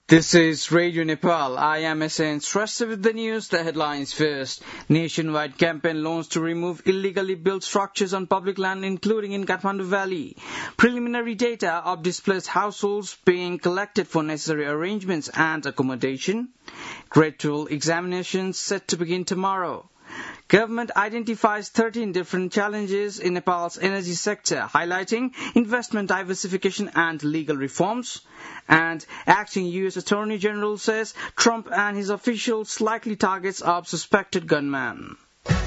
This is Radio Nepal. I am SN. Trusted with the news, the headlines first. Nationwide campaign launched to remove illegally built structures on public land, including in Kathmandu Valley. Preliminary data of displaced households being collected for necessary arrangements and accommodation. Grade 12 examinations set to begin tomorrow. Government identifies 13 different challenges in Nepal's energy sector, highlighting investment diversification and legal reforms. And acting U.S. Attorney General says Trump and his officials likely targets of suspected gunman.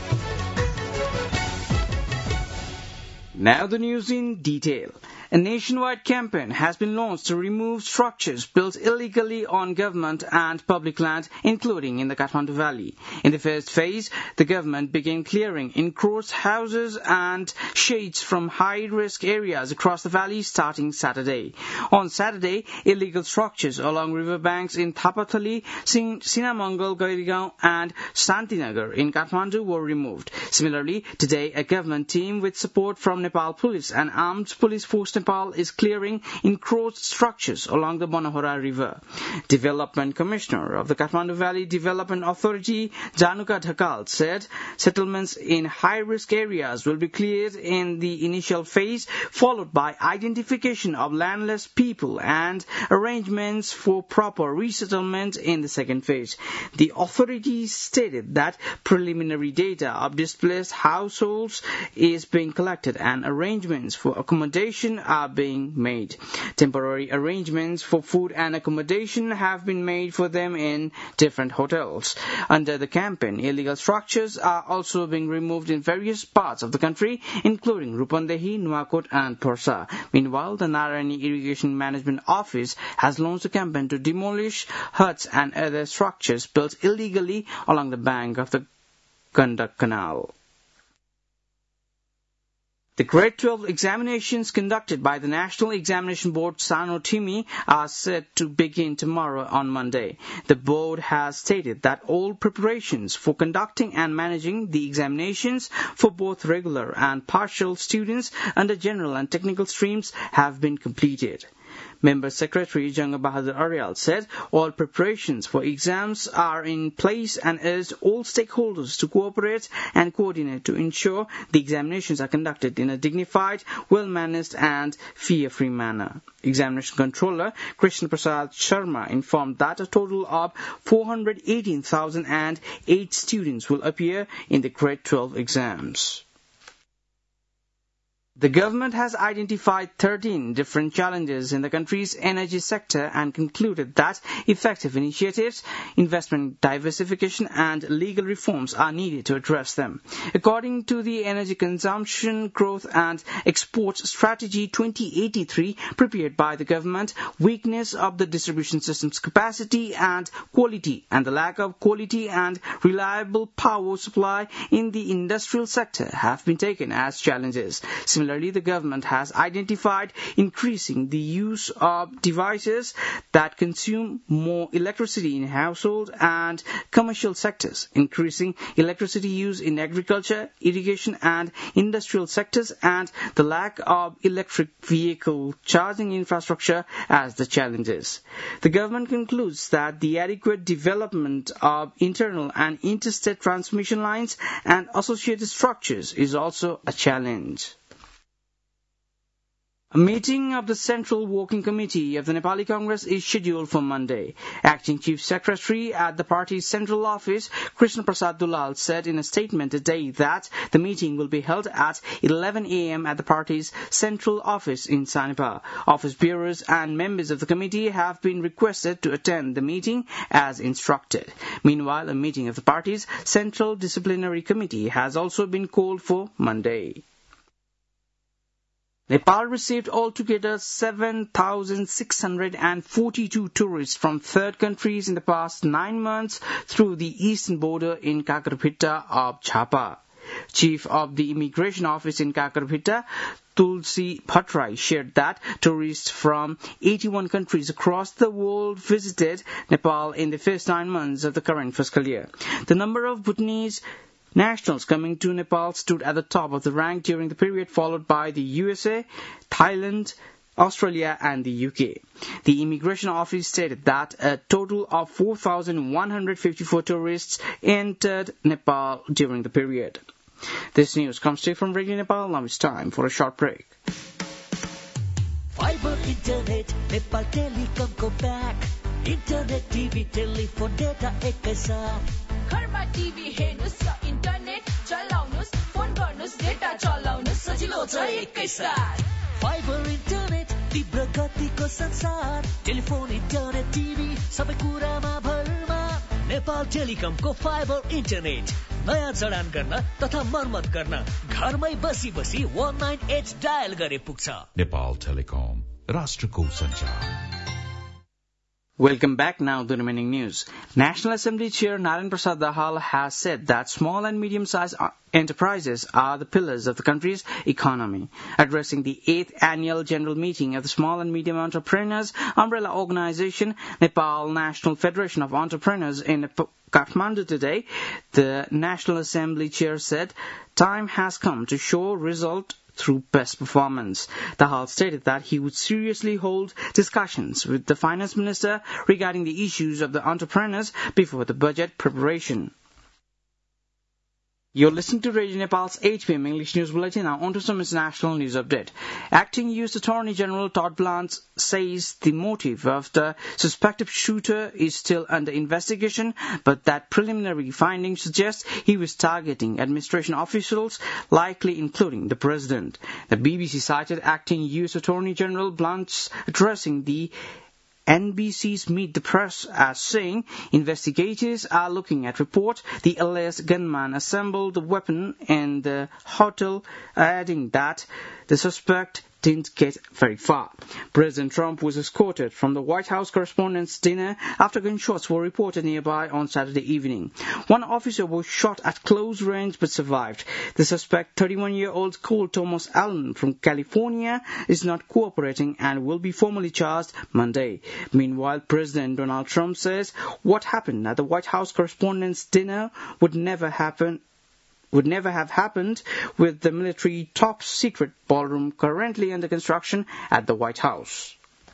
Now the news in detail. A nationwide campaign has been launched to remove structures built illegally on government and public land, including in the Kathmandu Valley. In the first phase, the government began clearing encroached houses and sheds from high-risk areas across the valley starting Saturday. On Saturday, illegal structures along riverbanks in Thapathali, Sinamangal, Gairigaon and Santinagar in Kathmandu were removed. Similarly, today, a government team with support from Nepal Police and Armed Police Force Nepal is clearing encroached structures along the Manohara River. Development Commissioner of the Kathmandu Valley Development Authority, Januka Dhakal, said settlements in high-risk areas will be cleared in the initial phase, followed by identification of landless people and arrangements for proper resettlement in the second phase. The authority stated that preliminary data of displaced households is being collected and arrangements for accommodation are being made. Temporary arrangements for food and accommodation have been made for them in different hotels. Under the campaign, illegal structures are also being removed in various parts of the country, including Rupandehi, Nuwakot and Porsa. Meanwhile, the Narayani Irrigation Management Office has launched a campaign to demolish huts and other structures built illegally along the bank of the Gandak Canal. The Grade 12 examinations conducted by the National Examination Board Sano Timi are set to begin tomorrow on Monday. The board has stated that all preparations for conducting and managing the examinations for both regular and partial students under general and technical streams have been completed. Member Secretary Janga Bahadur Aryal said all preparations for exams are in place and urged all stakeholders to cooperate and coordinate to ensure the examinations are conducted in a dignified, well-managed and fear-free manner. Examination Controller Krishna Prasad Sharma informed that a total of 418,008 students will appear in the Grade 12 exams. The government has identified 13 different challenges in the country's energy sector and concluded that effective initiatives, investment diversification and legal reforms are needed to address them. According to the Energy Consumption, Growth and Export Strategy 2083 prepared by the government, weakness of the distribution system's capacity and quality and the lack of quality and reliable power supply in the industrial sector have been taken as challenges. Similarly, the government has identified increasing the use of devices that consume more electricity in household and commercial sectors, increasing electricity use in agriculture, irrigation and industrial sectors, and the lack of electric vehicle charging infrastructure as the challenges. The government concludes that the adequate development of internal and interstate transmission lines and associated structures is also a challenge. A meeting of the Central Working Committee of the Nepali Congress is scheduled for Monday. Acting Chief Secretary at the party's central office, Krishna Prasad Dulal, said in a statement today that the meeting will be held at 11 a.m. at the party's central office in Sanipa. Office bearers and members of the committee have been requested to attend the meeting as instructed. Meanwhile, a meeting of the party's Central Disciplinary Committee has also been called for Monday. Nepal received altogether 7,642 tourists from third countries in the past 9 months through the eastern border in Kakaraphitta of Chhapa. Chief of the Immigration Office in Kakaraphitta, Tulsi Bhattrai, shared that tourists from 81 countries across the world visited Nepal in the first 9 months of the current fiscal year. The number of Bhutanese nationals coming to Nepal stood at the top of the rank during the period, followed by the USA, Thailand, Australia and the UK. The Immigration Office stated that a total of 4,154 tourists entered Nepal during the period. This news comes to you from Radio Nepal. Now it's time for a short break. Fiber Internet, Nepal Telecom को back. Internet, TV, telephone, data एकै साथ. घरमा TV हेर्नुस् र internet चलाउनुस्, phone गर्नुस्, data चलाउनुस्, सजिलो छ एकै साथ. Fiber Internet, तीव्र गतिको संसार. टेलिफोन, इन्टरनेट, टिभी, सबै कुरामा भरमा. नेपाल टेलिकमको फाइबर इन्टरनेट. नयाँ जडान गर्न तथा मर्मत गर्न घरमै बसी 198 डायल गरे पुग्छ. Nepal Telecom, राष्ट्रको सञ्चार. Welcome back. Now the remaining news. National Assembly Chair Narayan Prasad Dahal has said that small and medium-sized enterprises are the pillars of the country's economy. Addressing the 8th Annual General Meeting of the Small and Medium Entrepreneurs Umbrella Organization, Nepal National Federation of Entrepreneurs in Kathmandu today, the National Assembly Chair said, "Time has come to show result through best performance." Dahal stated that he would seriously hold discussions with the Finance Minister regarding the issues of the entrepreneurs before the budget preparation. You're listening to Radio Nepal's 8 p.m. English News Bulletin. Now on to some international news update. Acting U.S. Attorney General Todd Blanche says the motive of the suspected shooter is still under investigation, but that preliminary findings suggest he was targeting administration officials, likely including the president. The BBC cited Acting U.S. Attorney General Blanche addressing the NBC's Meet the Press as saying investigators are looking at report the alleged gunman assembled the weapon in the hotel, adding that the suspect didn't get very far. President Trump was escorted from the White House Correspondents' Dinner after gunshots were reported nearby on Saturday evening. One officer was shot at close range but survived. The suspect, 31-year-old Cole Thomas Allen from California, is not cooperating and will be formally charged Monday. Meanwhile, President Donald Trump says what happened at the White House Correspondents' Dinner would never have happened with the military top-secret ballroom currently under construction at the White House.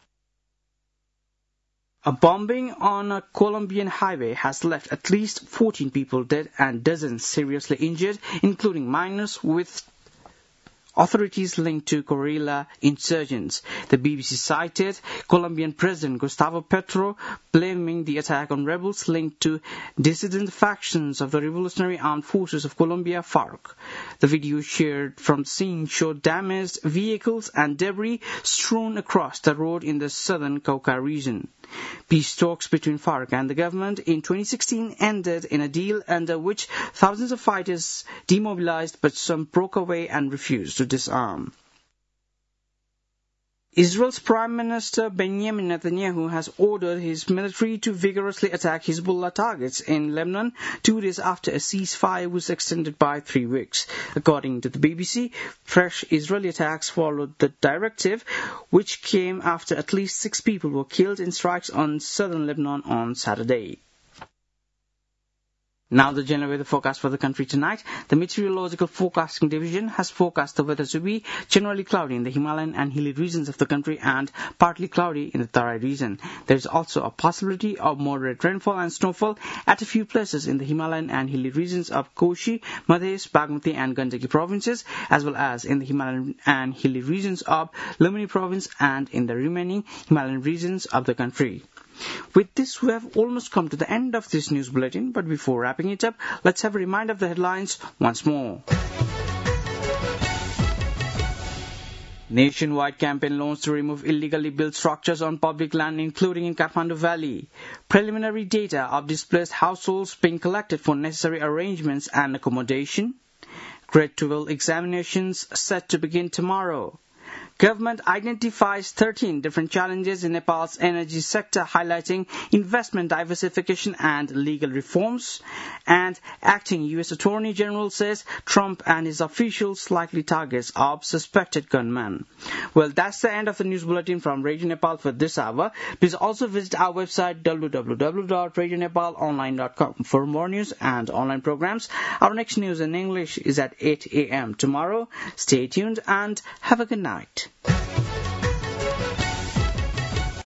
A bombing on a Colombian highway has left at least 14 people dead and dozens seriously injured, including minors, with authorities linked to guerrilla insurgents. The BBC cited Colombian President Gustavo Petro blaming the attack on rebels linked to dissident factions of the Revolutionary Armed Forces of Colombia, FARC. The video shared from the scene showed damaged vehicles and debris strewn across the road in the southern Cauca region. Peace talks between FARC and the government in 2016 ended in a deal under which thousands of fighters demobilized, but some broke away and refused to disarm. Israel's Prime Minister Benjamin Netanyahu has ordered his military to vigorously attack Hezbollah targets in Lebanon 2 days after a ceasefire was extended by 3 weeks. According to the BBC, fresh Israeli attacks followed the directive, which came after at least 6 people were killed in strikes on southern Lebanon on Saturday. Now the general weather forecast for the country tonight. The Meteorological Forecasting Division has forecast the weather to be generally cloudy in the Himalayan and hilly regions of the country and partly cloudy in the Tarai region. There is also a possibility of moderate rainfall and snowfall at a few places in the Himalayan and hilly regions of Koshi, Madhesh, Bagmati and Gandaki provinces, as well as in the Himalayan and hilly regions of Lamani province and in the remaining Himalayan regions of the country. With this, we have almost come to the end of this news bulletin, but before wrapping it up, let's have a reminder of the headlines once more. Nationwide campaign launched to remove illegally built structures on public land, including in Kathmandu Valley. Preliminary data of displaced households being collected for necessary arrangements and accommodation. Grade 12 examinations set to begin tomorrow. Government identifies 13 different challenges in Nepal's energy sector, highlighting investment diversification and legal reforms. And Acting U.S. Attorney General says Trump and his officials likely targets of suspected gunmen. Well, that's the end of the news bulletin from Radio Nepal for this hour. Please also visit our website www.radionepalonline.com for more news and online programs. Our next news in English is at 8 a.m. tomorrow. Stay tuned and have a good night.